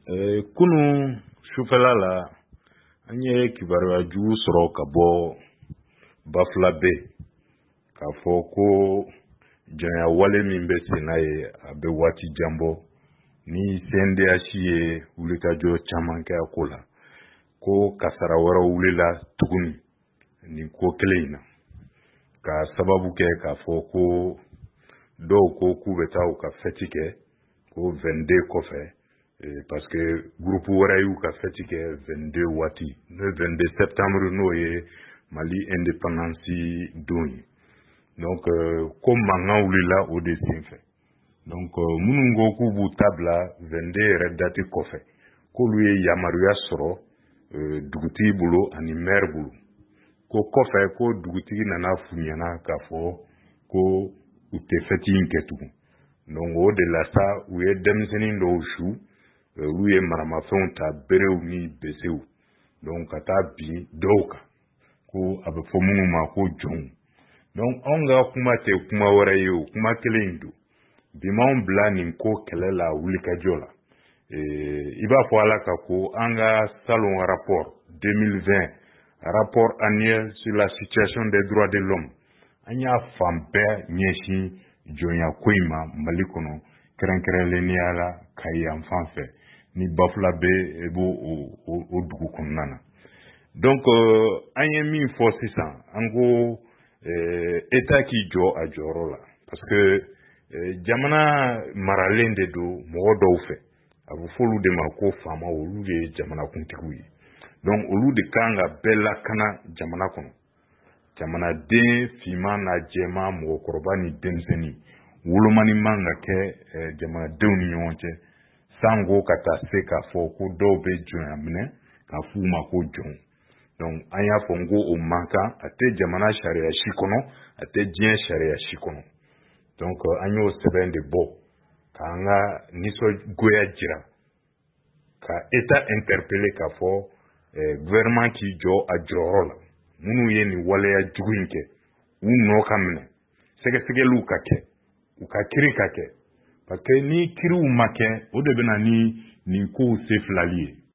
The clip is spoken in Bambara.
Kunu sufɛla la an ye kibaruya jugu sɔrɔ ka bɔ Bafula Bay k'a fɔ ko janya wale min bɛ sen n'a ye a bɛ waati jan bɔ ni CNDH ye wulikajɔ caman kɛ a ko la ko kasara wɛrɛw wulila tuguni nin ko kelen in na ka sababu kɛ k'a fɔ ko dɔw ko k'u bɛ taa u ka fɛti kɛ ko 22 kɔfɛ parce que groupe wɛrɛ y'u ka fɛti kɛ 22 waati le 22 septembre n'o ye Mali indépendance don ye donc ko mankan wulila o de senfɛ donc minnu ko k'u b'u ta bila 22 yɛrɛ date kɔfɛ k'olu ye yamaruya sɔrɔ dugutigi bolo ani maire bolo ko kɔfɛ ko dugutigi nana f'u ɲɛna k'a fɔ ko u tɛ fɛti in kɛ tugun donc o de la sa u ye denmisɛnnin dɔw su olu ye maramafɛnw ta berew ni besew donc ka taa bin dɔw kan ko a bɛ fɔ minnu ma ko jɔnw donc anw ka kuma tɛ kuma wɛrɛ ye o kuma kelen in don bi m'anw bila nin ko kɛlɛ la wulikajɔ la i b'a fɔ ala ka ko an ka salon rapport 2020 rapport annuel sur la situation des droits de l'homme an y'a fan bɛɛ ɲɛsin jɔnya ko in ma Mali kɔnɔ kɛrɛnkɛrɛnnenya la ka yan fan fɛ ni Bafula Bay e b'o o dugu kɔnɔna na donc an ye min fɔ sisan an ko État k'i jɔ a jɔyɔrɔ la parce que jamana maralen de don mɔgɔ dɔw fɛ a bɛ f'olu de ma ko faamaw olu de ye jamanakuntigiw ye donc olu de kan ka bɛɛ lakana jamana kɔnɔ jamanaden finman n'a jɛman mɔgɔkɔrɔba ni denmisɛnnin wolomani man ka kɛ jamanadenw ni ɲɔgɔn cɛ sanko ka taa se k'a fɔ ko dɔw bɛ jɔnya minɛ k'a f'u ma ko jɔn donc an y'a fɔ n ko o man kan a tɛ jamana sariya si kɔnɔ a tɛ diɲɛ sariya si kɔnɔ donc an y'o sɛbɛn de bɔ k'an ka nisɔngoya jira ka État interpeller k'a fɔ gouvernement k'i jɔ a jɔyɔrɔ la minnu ye nin waleya jugu in kɛ u nɔ ka minɛ sɛgɛsɛgɛliw ka kɛ u ka kiiri ka kɛ parce que ni kiiriw ma kɛ o de bɛ na ni nin kow sefilali ye